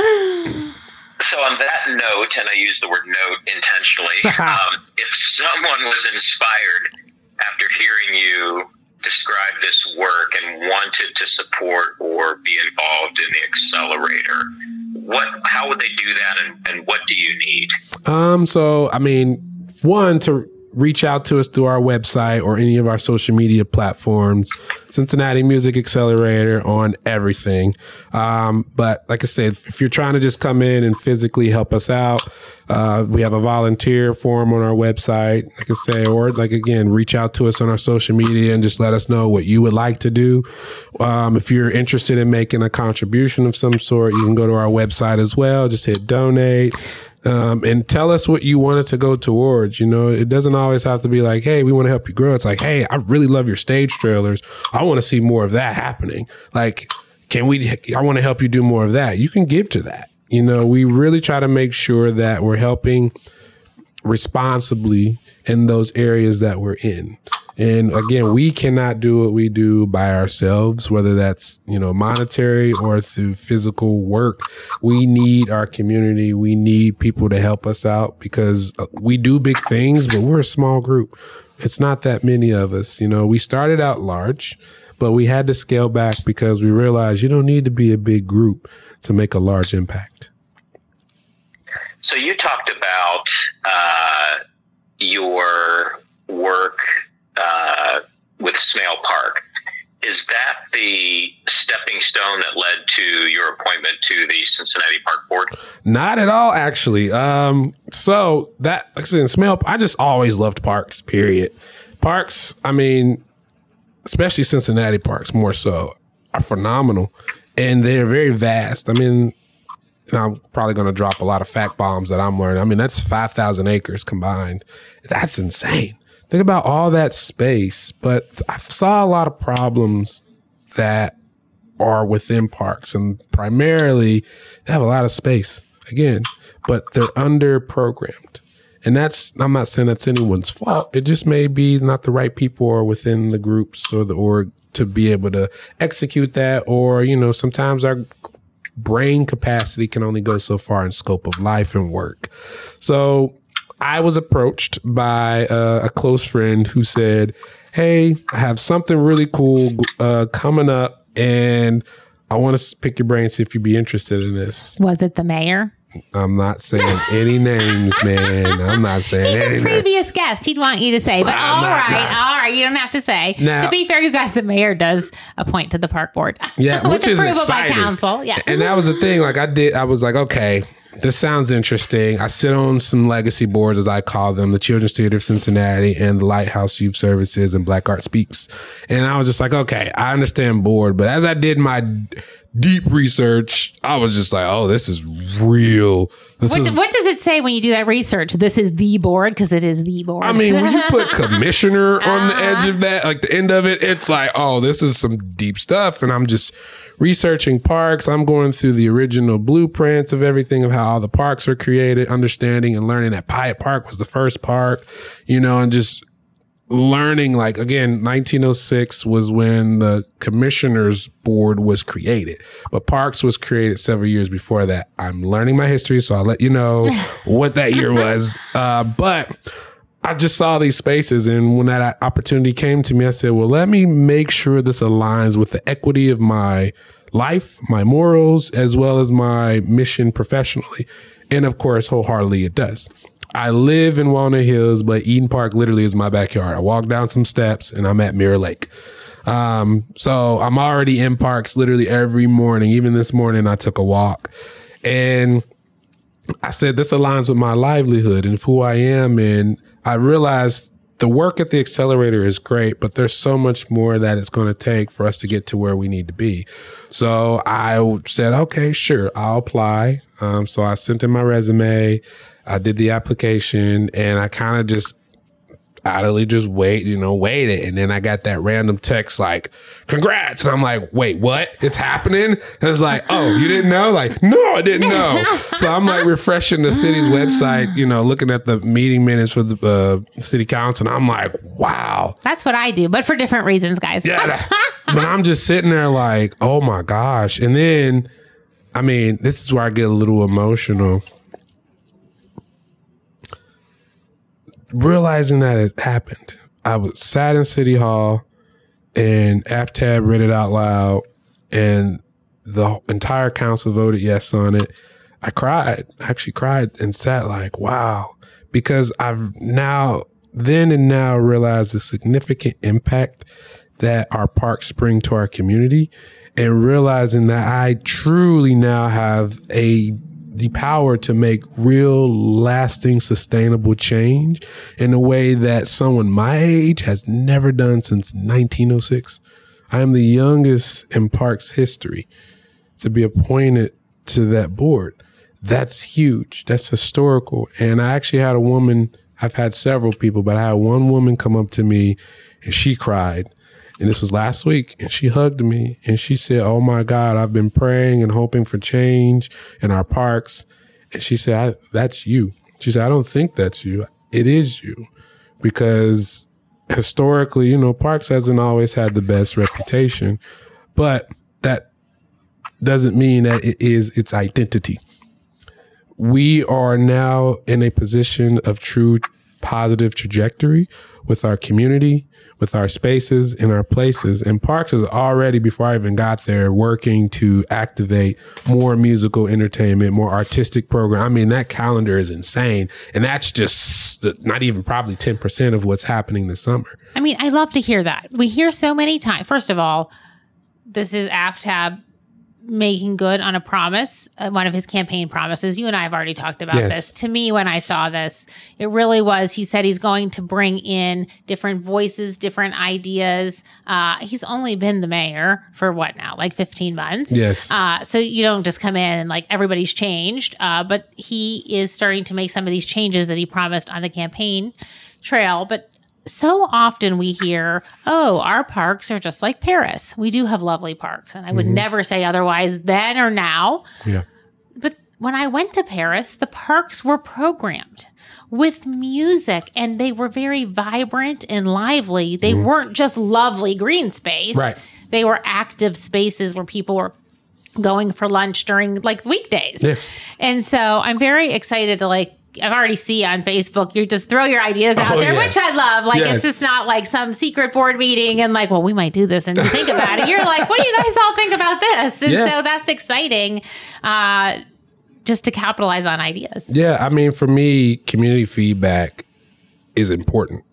So on that note, and I use the word note intentionally, um, if someone was inspired after hearing you describe this work and wanted to support or be involved in the accelerator, what? How would they do that, and, and what do you need? Um. So I mean, one, to reach out to us through our website or any of our social media platforms, Cincinnati Music Accelerator on everything. Um, but like I said, if you're trying to just come in and physically help us out, uh, we have a volunteer form on our website, like I say, or like, again, reach out to us on our social media and just let us know what you would like to do. Um, if you're interested in making a contribution of some sort, you can go to our website as well. Just hit donate. Um, and tell us what you want it to go towards. You know, it doesn't always have to be like, hey, we want to help you grow. It's like, hey, I really love your stage trailers. I want to see more of that happening. Like, can we, I want to help you do more of that. You can give to that. You know, we really try to make sure that we're helping responsibly in those areas that we're in. And again, we cannot do what we do by ourselves, whether that's, you know, monetary or through physical work. We need our community. We need people to help us out because we do big things, but we're a small group. It's not that many of us. You know, we started out large, but we had to scale back because we realized you don't need to be a big group to make a large impact. So you talked about uh, your work uh, with Smale Park. Is that the stepping stone that led to your appointment to the Cincinnati Park Board? Not at all, actually. Um, so that, like I said, in Smale, I just always loved parks, period. Parks, I mean, especially Cincinnati parks more so, are phenomenal. And they're very vast. I mean, and I'm probably going to drop a lot of fact bombs that I'm learning. I mean, that's five thousand acres combined. That's insane. Think about all that space. But I saw a lot of problems that are within parks, and primarily they have a lot of space, again, but they're under programmed. And that's, I'm not saying that's anyone's fault. It just may be not the right people are within the groups or the org to be able to execute that. Or, you know, sometimes our brain capacity can only go so far in scope of life and work. So I was approached by uh, a close friend who said, hey, I have something really cool uh, coming up, and I want to pick your brain, see if you'd be interested in this. Was it the mayor? I'm not saying any names, man. I'm not saying He's any a names. previous guest. He'd want you to say, but I'm all not- right, not. all right. You don't have to say. Now- to be fair, you guys, the mayor does appoint to the park board. Yeah, With which is approval exciting. by council. Yeah. And that was the thing. Like I did, I was like, okay, this sounds interesting. I sit on some legacy boards, as I call them, the Children's Theater of Cincinnati and the Lighthouse Youth Services and Black Art Speaks. And I was just like, okay, I understand board. But as I did my deep research, I was just like, oh, this is real. This what, is, what does it say when you do that research? This is the board, because it is the board. I mean, when you put commissioner on the edge of that, like the end of it, it's like, oh, this is some deep stuff. And I'm just researching parks. I'm going through the original blueprints of everything, of how all the parks were created, understanding and learning that Piatt Park was the first park, you know, and just learning, like, again, nineteen oh six was when the commissioners board was created, but parks was created several years before that. I'm learning my history, so I'll let you know what that year was. Uh, but I just saw these spaces, and when that opportunity came to me, I said, well, let me make sure this aligns with the equity of my life, my morals, as well as my mission professionally. And of course, wholeheartedly, it does. I live in Walnut Hills, but Eden Park literally is my backyard. I walk down some steps and I'm at Mirror Lake. Um, so I'm already in parks literally every morning. Even this morning, I took a walk, and I said, this aligns with my livelihood and who I am. And I realized the work at the accelerator is great, but there's so much more that it's going to take for us to get to where we need to be. So I said, okay, sure, I'll apply. Um, so I sent in my resume. I did the application, and I kind of just idly just wait, you know, waited. And then I got that random text like, congrats. And I'm like, wait, what? It's happening? And it's like, oh, you didn't know? Like, no, I didn't know. So I'm like refreshing the city's website, you know, looking at the meeting minutes for the uh, city council. And I'm like, wow. That's what I do, but for different reasons, guys. Yeah. That, but I'm just sitting there like, oh my gosh. And then, I mean, this is where I get a little emotional. Realizing that it happened. I was sat in City Hall, and A F T A B read it out loud, and the entire council voted yes on it. I cried, I actually cried and sat like, wow, because I've now, then and now realized the significant impact that our parks bring to our community, and realizing that I truly now have a the power to make real, lasting, sustainable change in a way that someone my age has never done since nineteen oh six. I am the youngest in parks history to be appointed to that board. That's huge. That's historical. And I actually had a woman, I've had several people, but I had one woman come up to me and she cried. And this was last week, and she hugged me and she said, oh my God, I've been praying and hoping for change in our parks. And she said, I, that's you. She said, I don't think that's you. It is you. Because historically, you know, parks hasn't always had the best reputation, but that doesn't mean that it is its identity. We are now in a position of true positive trajectory with our community, with our spaces and our places. And Parks is already, before I even got there, working to activate more musical entertainment, more artistic program. I mean, that calendar is insane. And that's just not even probably ten percent of what's happening this summer. I mean, I love to hear that. We hear so many times. First of all, this is A F T A B making good on a promise, uh, one of his campaign promises. You and I have already talked about yes. this. To me, when I saw this, it really was, he said he's going to bring in different voices, different ideas. Uh, he's only been the mayor for what now, like fifteen months? Yes. Uh, so you don't just come in and like everybody's changed, uh, but he is starting to make some of these changes that he promised on the campaign trail. But so often we hear, oh, our parks are just like Paris. We do have lovely parks. And I would mm-hmm. never say otherwise then or now. Yeah. But when I went to Paris, the parks were programmed with music and they were very vibrant and lively. They mm-hmm. weren't just lovely green space. Right. They were active spaces where people were going for lunch during like weekdays. Yes. And so I'm very excited to like, I've already see on Facebook, you just throw your ideas out oh, there, yeah. which I love. Like, yes. it's just not like some secret board meeting and like, well, we might do this and you think about it. You're like, what do you guys all think about this? And yeah. so that's exciting uh, just to capitalize on ideas. Yeah. I mean, for me, community feedback is important.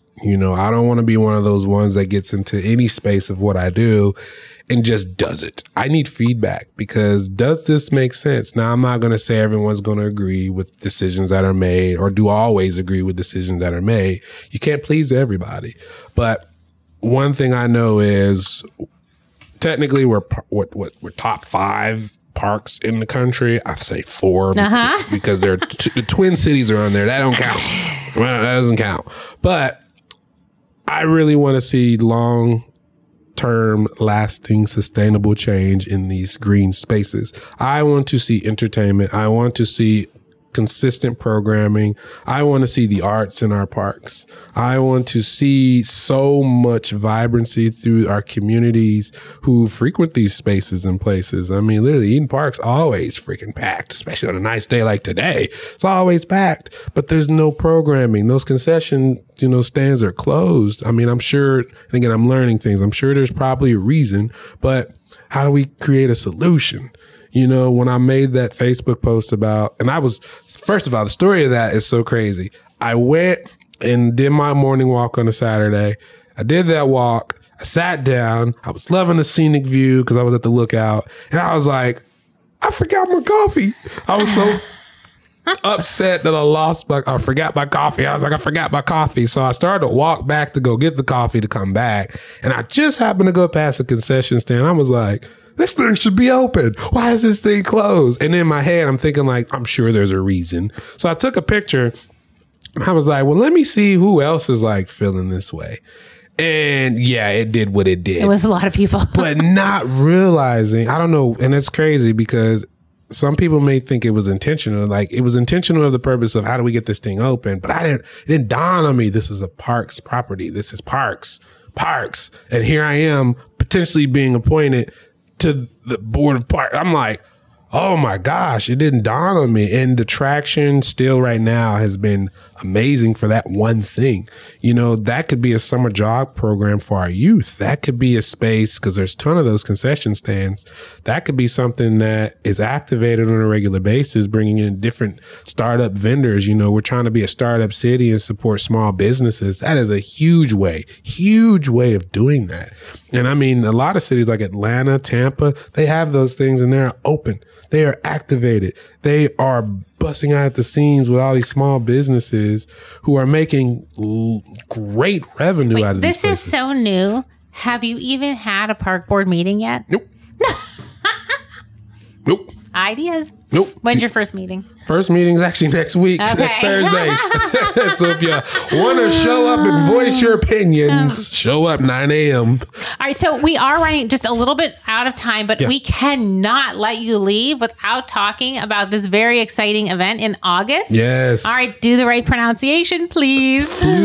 You know, I don't want to be one of those ones that gets into any space of what I do and just does it. I need feedback because does this make sense? Now, I'm not going to say everyone's going to agree with decisions that are made or do always agree with decisions that are made. You can't please everybody. But one thing I know is technically we're what what we're top five parks in the country. I say four uh-huh. because, because there are t- the Twin Cities are on there. That don't count. Well, that doesn't count. But I really want to see long term, lasting, sustainable change in these green spaces. I want to see entertainment. I want to see consistent programming. I want to see the arts in our parks. I want to see so much vibrancy through our communities who frequent these spaces and places. I mean, literally, Eden Park's always freaking packed, especially on a nice day like today. It's always packed, but there's no programming. Those concession, you know, stands are closed. I mean, I'm sure, and again, I'm learning things. I'm sure there's probably a reason, but how do we create a solution? You know, when I made that Facebook post about, and I was, first of all, the story of that is so crazy. I went and did my morning walk on a Saturday. I did that walk. I sat down. I was loving the scenic view because I was at the lookout. And I was like, I forgot my coffee. I was so upset that I lost my, I forgot my coffee. I was like, I forgot my coffee. So I started to walk back to go get the coffee to come back. And I just happened to go past a concession stand. I was like, this thing should be open. Why is this thing closed? And in my head, I'm thinking like, I'm sure there's a reason. So I took a picture. I was like, well, let me see who else is like feeling this way. And yeah, it did what it did. It was a lot of people. But not realizing, I don't know. And it's crazy because some people may think it was intentional. Like it was intentional of the purpose of how do we get this thing open? But I didn't, it didn't dawn on me. This is a parks property. This is parks, parks. And here I am potentially being appointed to the board of park. I'm like, oh my gosh, it didn't dawn on me. And the traction still right now has been amazing for that one thing. You know, that could be a summer jog program for our youth. That could be a space, because there's a ton of those concession stands. That could be something that is activated on a regular basis, bringing in different startup vendors. You know, we're trying to be a startup city and support small businesses. That is a huge way, huge way of doing that. And I mean, a lot of cities like Atlanta, Tampa, they have those things and they're open. They are activated. They are busting out at the seams with all these small businesses who are making l- great revenue Wait, out of this these places. This is so new. Have you even had a park board meeting yet? Nope. Nope. Ideas? Nope. When's your first meeting? First meeting's actually next week, Okay. next Thursday. So if you want to show up and voice your opinions, show up nine a.m. All right, so we are running just a little bit out of time, but Yeah. we cannot let you leave without talking about this very exciting event in August. Yes. All right, do the right pronunciation, please.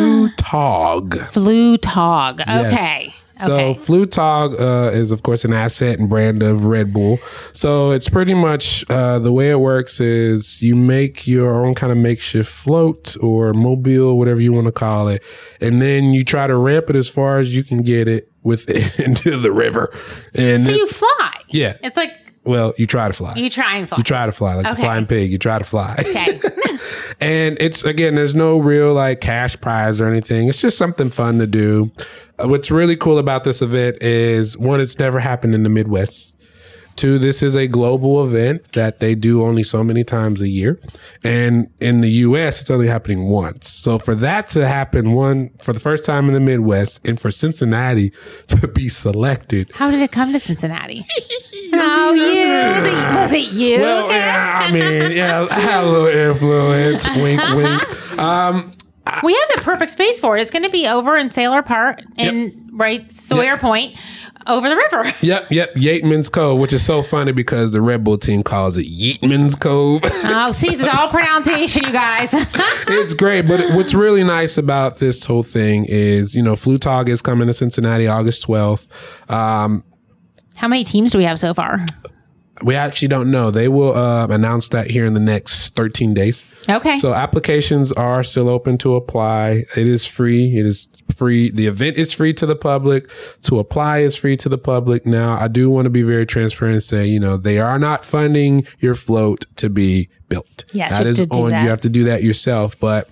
Flutog. Flutog. Yes. Okay. So Okay. Flutog uh, is, of course, an asset and brand of Red Bull. So it's pretty much uh, the way it works is you make your own kind of makeshift float or mobile, whatever you want to call it, and then you try to ramp it as far as you can get it with into the river. And So then- you fly. Yeah. It's like well, you try to fly. you try and fly. You try to fly like the Okay. flying pig. You try to fly. Okay. And it's, again, there's no real like cash prize or anything. It's just something fun to do. Uh, what's really cool about this event is, one, it's never happened in the Midwest. Two, this is a global event that they do only so many times a year. And in the U S, it's only happening once. So for that to happen one for the first time in the Midwest, and for Cincinnati to be selected. How did it come to Cincinnati? Oh, you. Was it, was it you? Well, yeah, I mean, yeah, I had a little influence. Wink, wink. Um, We have the perfect space for it. It's going to be over in Sailor Park in right Sawyer Yep. Point over the river. Yep, yep, Yeatman's Cove, which is so funny because the Red Bull team calls it Yeatman's Cove. Oh, see, it's all pronunciation, you guys. It's great, but what's really nice about this whole thing is, you know, Flutog is coming to Cincinnati August twelfth. Um, How many teams do we have so far? we actually don't know. They will uh, announce that here in the next thirteen days. Okay. So applications are still open to apply. It is free. It is free. The event is free to the public. To apply is free to the public. Now, I do want to be very transparent and say, you know, they are not funding your float to be built. Yes, that you have is to do on. that. You have to do that yourself. But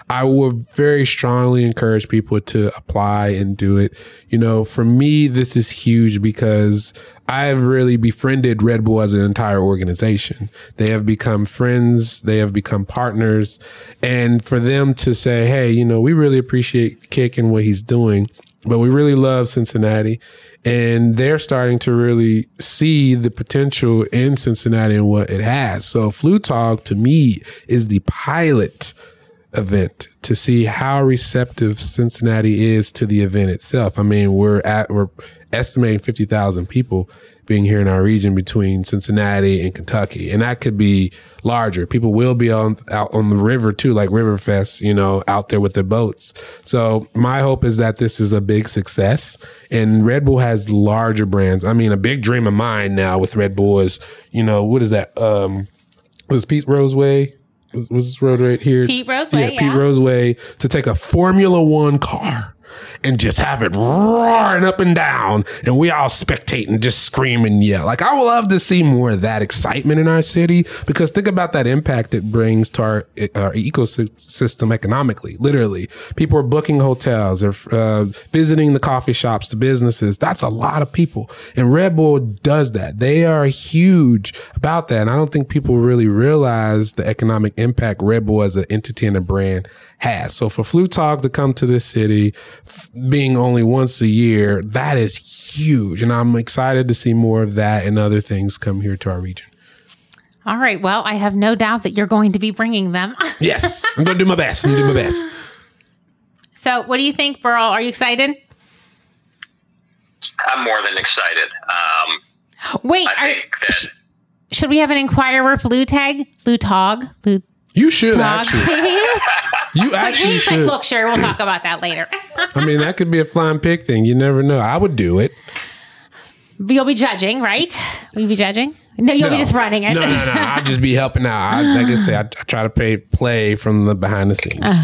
I would very strongly encourage people to apply and do it. You know, for me, this is huge because I've really befriended Red Bull as an entire organization. They have become friends. They have become partners. And for them to say, hey, you know, we really appreciate Kick and what he's doing, but we really love Cincinnati. And they're starting to really see the potential in Cincinnati and what it has. So Flu Talk, to me, is the pilot event to see how receptive Cincinnati is to the event itself. I mean, we're at, we're estimating fifty thousand people being here in our region between Cincinnati and Kentucky. And that could be larger. People will be on out on the river too, like Riverfest, you know, out there with their boats. So my hope is that this is a big success, and Red Bull has larger brands. I mean, a big dream of mine now with Red Bull is, you know, what is that? Um, was Pete Roseway? Was, was this road right here? Pete Roseway, yeah, yeah. Pete Roseway to take a Formula One car and just have it roaring up and down, and we all spectate and just scream and yell. Like, I would love to see more of that excitement in our city, because think about that impact it brings to our, our ecosystem economically. Literally, people are booking hotels, or uh, visiting the coffee shops, the businesses. That's a lot of people, and Red Bull does that. They are huge about that, and I don't think people really realize the economic impact Red Bull as an entity and a brand has. So for Flu Talk to come to this city, f- being only once a year, that is huge. And I'm excited to see more of that and other things come here to our region. All right. Well, I have no doubt that you're going to be bringing them. Yes, I'm going to do my best. I'm going to do my best. So what do you think, Burl? Are you excited? I'm more than excited. Um, Wait, I are, think that sh- should we have an Inquirer flu tag? Flu tog? Flu You should tog actually. team? You Like, actually he's should. like, look, Sherry, we'll talk about that later. I mean, that could be a flying pig thing. You never know. I would do it. You'll be judging, right? Will you be judging? No, you'll no. be just running it. No, no, no. I'd just be helping out. I, like I say, I, I try to pay, play from the behind the scenes. Uh.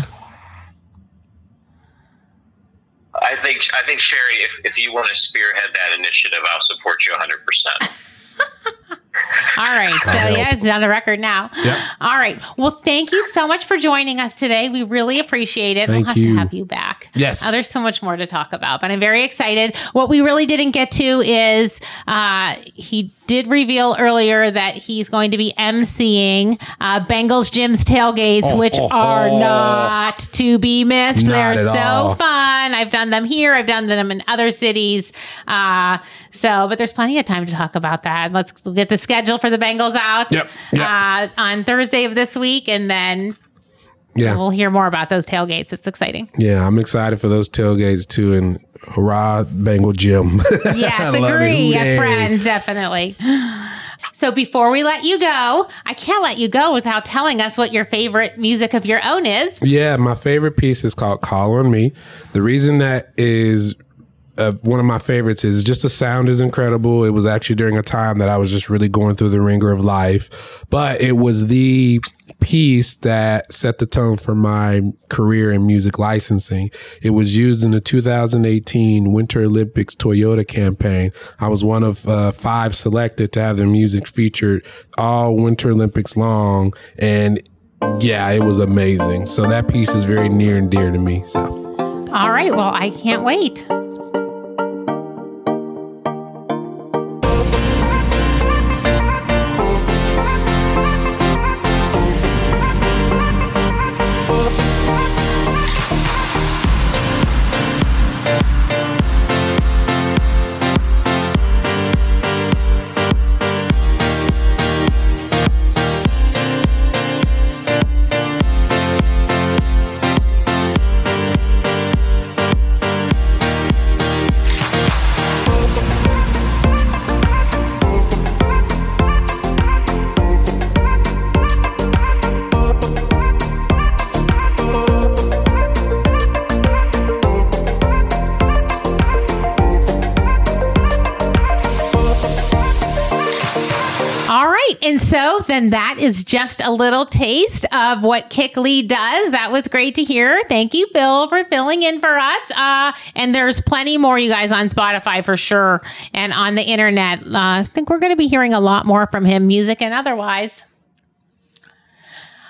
I think I think Sherry, if, if you want to spearhead that initiative, I'll support you one hundred percent. All right. So, yeah, it's on the record now. Yep. All right. Well, thank you so much for joining us today. We really appreciate it. Thank we'll have you. to have you back. Yes. Uh, there's so much more to talk about, but I'm very excited. What we really didn't get to is uh, he did reveal earlier that he's going to be emceeing uh, Bengals Jim's tailgates, Oh, which oh, are oh. not to be missed. Not They're at so all. fun. I've done them here. I've done them in other cities. Uh, so, but there's plenty of time to talk about that. Let's get the schedule for the Bengals out Yep, yep. Uh, on Thursday of this week, and then Yeah. we'll hear more about those tailgates. It's exciting. Yeah, I'm excited for those tailgates too, and hurrah, Bengal Jim. Yes, I love it. agree. A Hooray. friend, definitely. So before we let you go, I can't let you go without telling us what your favorite music of your own is. Yeah, my favorite piece is called Call on Me. The reason that is uh, one of my favorites is just the sound is incredible. It was actually during a time that I was just really going through the ringer of life, but it was the piece that set the tone for my career in music licensing. It was used in the two thousand eighteen Winter Olympics Toyota campaign. I was one of uh, five selected to have their music featured all Winter Olympics long, and yeah, it was amazing. So that piece is very near and dear to me. So, All right. Well, I can't wait. All right. And so then that is just a little taste of what Kick Lee does. That was great to hear. Thank you, Bill, for filling in for us. Uh, and there's plenty more, you guys, on Spotify for sure. And on the internet. Uh, I think we're going to be hearing a lot more from him, music and otherwise.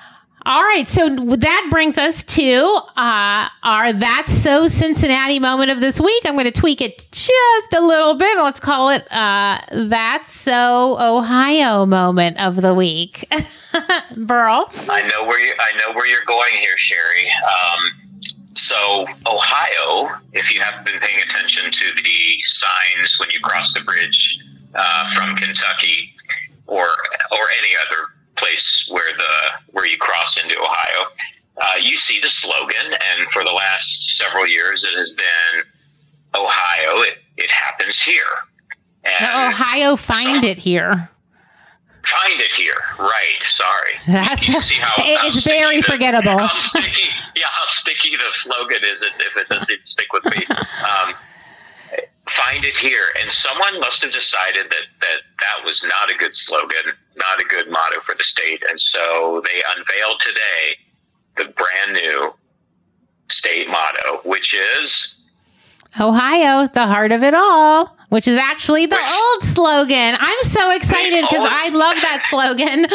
All right, so that brings us to uh, our That's So Cincinnati moment of this week. I'm going to tweak it just a little bit. Let's call it uh, That's So Ohio moment of the week. Burl? I know where you. I know where you're going here, Sherry. Um, so Ohio, if you haven't been paying attention to the signs when you cross the bridge uh, from Kentucky or or any other place where the where you cross into Ohio, uh, you see the slogan, and for the last several years it has been Ohio, it, it happens here. And Ohio, find so, it here. Find it here, right? Sorry. That's you see how, it, how it's very the, forgettable. How sticky, yeah, how sticky the slogan is if it doesn't stick with me. Um, find it here, and someone must have decided that that that was not a good slogan, not a good motto for the state, and so they unveiled today the brand new state motto, which is Ohio, the heart of it all, which is actually the which, old slogan. I'm so excited because I love that slogan.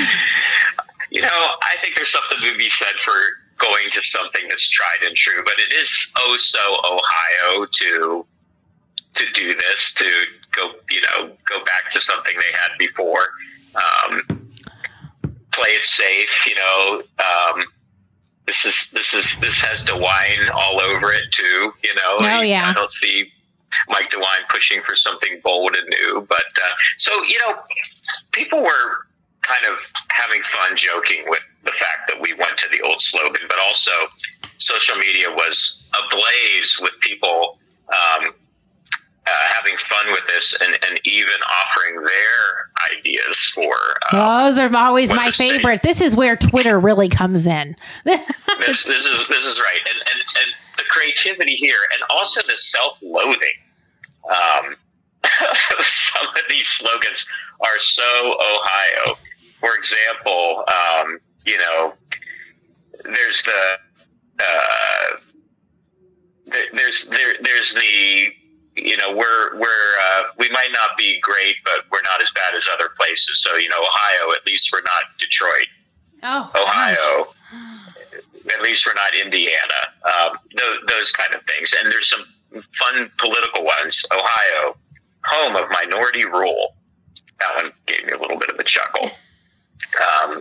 You know, I think there's something to be said for going to something that's tried and true, but it is oh so Ohio to to do this, to go, you know, go back to something they had before, um, play it safe, you know, um, this is, this is, this has DeWine all over it too, you know. Oh, yeah. I don't see Mike DeWine pushing for something bold and new, but, uh, so, you know, people were kind of having fun joking with the fact that we went to the old slogan, but also social media was ablaze with people, um, Uh, having fun with this and, and even offering their ideas for uh, those are always my favorite. This is where Twitter really comes in. this, this is this is right, and, and and the creativity here, and also the self-loathing. Um, some of these slogans are so Ohio. For example, um, you know, there's the uh, there, there's there there's the you know, we're, we're, uh, we might not be great, but we're not as bad as other places. So, you know, Ohio, at least we're not Detroit. Oh, Ohio, gosh. At least we're not Indiana. Um, those, those kind of things. And there's some fun political ones. Ohio, home of minority rule. That one gave me a little bit of a chuckle. Um,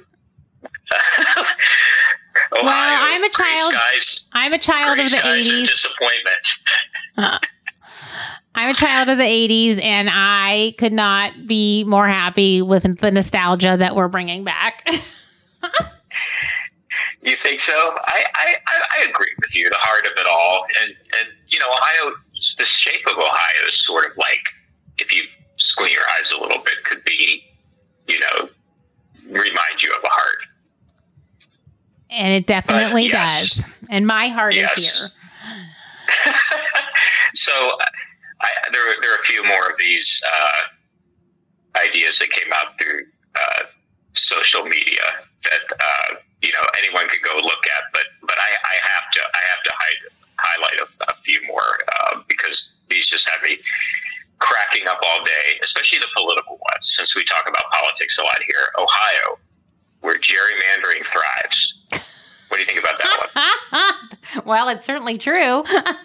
Ohio, well, I'm a child. Skies, I'm a child of the eighties. Disappointment. Uh, I'm a child of the eighties, and I could not be more happy with the nostalgia that we're bringing back. You think so? I, I, I agree with you. The heart of it all, and and you know, Ohio. The shape of Ohio is sort of like, if you squint your eyes a little bit, could be, you know, remind you of a heart. And it definitely but, yes. does. And my heart yes. is here. So I, there, there are a few more of these uh, ideas that came out through uh, social media that uh, you know, anyone could go look at. But but I, I have to I have to hide, highlight a, a few more uh, because these just have me cracking up all day, especially the political ones. Since we talk about politics a lot here, Ohio, where gerrymandering thrives. What do you think about that one? Well, it's certainly true.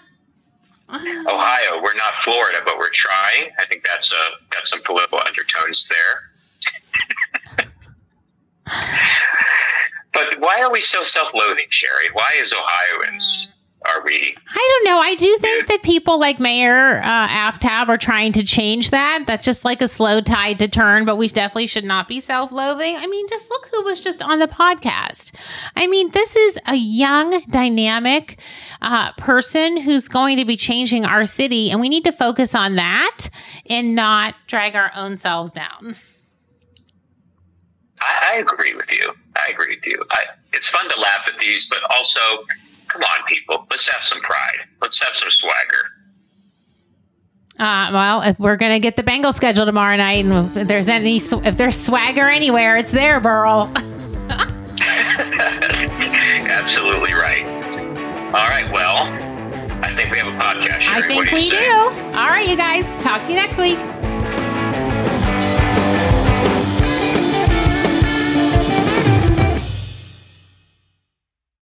Ohio, we're not Florida, but we're trying. I think that's a got some political undertones there. But why are we so self-loathing, Sherry? Why is Ohioans? Are we? I don't know. I do think that people like Mayor uh, Aftab are trying to change that. That's just like a slow tide to turn, but we definitely should not be self-loathing. I mean, just look who was just on the podcast. I mean, this is a young, dynamic uh, person who's going to be changing our city, and we need to focus on that and not drag our own selves down. I, I agree with you. I agree with you. I, it's fun to laugh at these, but also, come on, people. Let's have some pride. Let's have some swagger. Uh, well, if we're going to get the Bengals schedule tomorrow night, and if there's any, if there's swagger anywhere, it's there, Burl. Absolutely right. All right. Well, I think we have a podcast. Sherry. I think we do, do. All right, you guys. Talk to you next week.